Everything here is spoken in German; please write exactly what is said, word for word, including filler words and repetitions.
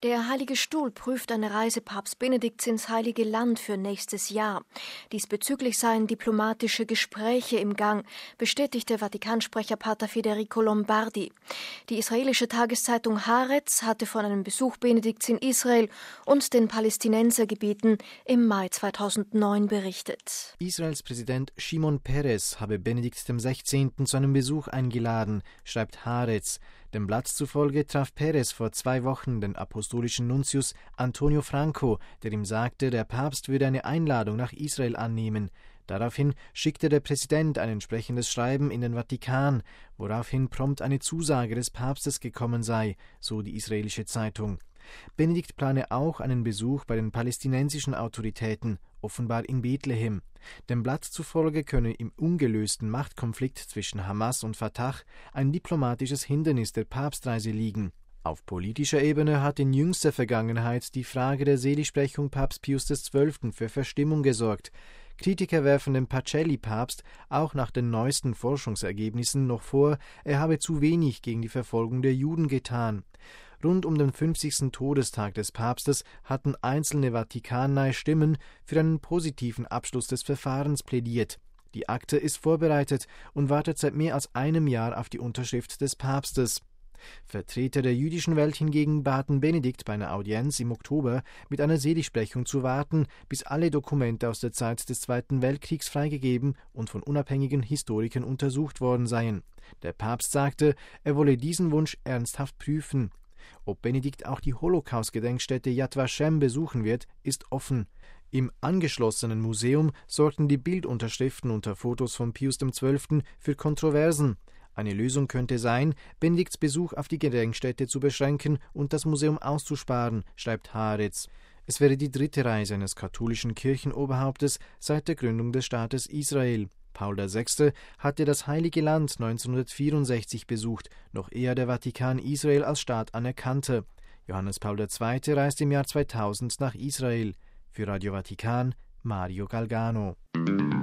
Der Heilige Stuhl prüft eine Reise Papst Benedikts ins Heilige Land für nächstes Jahr. Diesbezüglich seien diplomatische Gespräche im Gang, bestätigte Vatikansprecher Pater Federico Lombardi. Die israelische Tageszeitung Haaretz hatte von einem Besuch Benedikts in Israel und den Palästinensergebieten im Mai zweitausendneun berichtet. Israels Präsident Shimon Peres habe Benedikt dem Sechzehnten zu einem Besuch eingeladen, schreibt Haaretz. Dem Blatt zufolge traf Peres vor zwei Wochen den apostolischen Nuntius Antonio Franco, der ihm sagte, der Papst würde eine Einladung nach Israel annehmen. Daraufhin schickte der Präsident ein entsprechendes Schreiben in den Vatikan, woraufhin prompt eine Zusage des Papstes gekommen sei, so die israelische Zeitung. Benedikt plane auch einen Besuch bei den palästinensischen Autoritäten, offenbar in Bethlehem. Dem Blatt zufolge könne im ungelösten Machtkonflikt zwischen Hamas und Fatah ein diplomatisches Hindernis der Papstreise liegen. Auf politischer Ebene hat in jüngster Vergangenheit die Frage der Seligsprechung Papst Pius des Zwölften für Verstimmung gesorgt. Kritiker werfen dem Pacelli-Papst auch nach den neuesten Forschungsergebnissen noch vor, er habe zu wenig gegen die Verfolgung der Juden getan. Rund um den fünfzigsten Todestag des Papstes hatten einzelne vatikannahe Stimmen für einen positiven Abschluss des Verfahrens plädiert. Die Akte ist vorbereitet und wartet seit mehr als einem Jahr auf die Unterschrift des Papstes. Vertreter der jüdischen Welt hingegen baten Benedikt bei einer Audienz im Oktober mit einer Seligsprechung zu warten, bis alle Dokumente aus der Zeit des Zweiten Weltkriegs freigegeben und von unabhängigen Historikern untersucht worden seien. Der Papst sagte, er wolle diesen Wunsch ernsthaft prüfen. Ob Benedikt auch die Holocaust-Gedenkstätte Yad Vashem besuchen wird, ist offen. Im angeschlossenen Museum sorgten die Bildunterschriften unter Fotos von Pius dem Zwölften für Kontroversen. Eine Lösung könnte sein, Benedikts Besuch auf die Gedenkstätte zu beschränken und das Museum auszusparen, schreibt Haaretz. Es wäre die dritte Reise eines katholischen Kirchenoberhauptes seit der Gründung des Staates Israel. Paul der Sechste hatte das Heilige Land neunzehnhundertvierundsechzig besucht, noch ehe der Vatikan Israel als Staat anerkannte. Johannes Paul der Zweite reiste im Jahr zweitausend nach Israel. Für Radio Vatikan, Mario Galgano.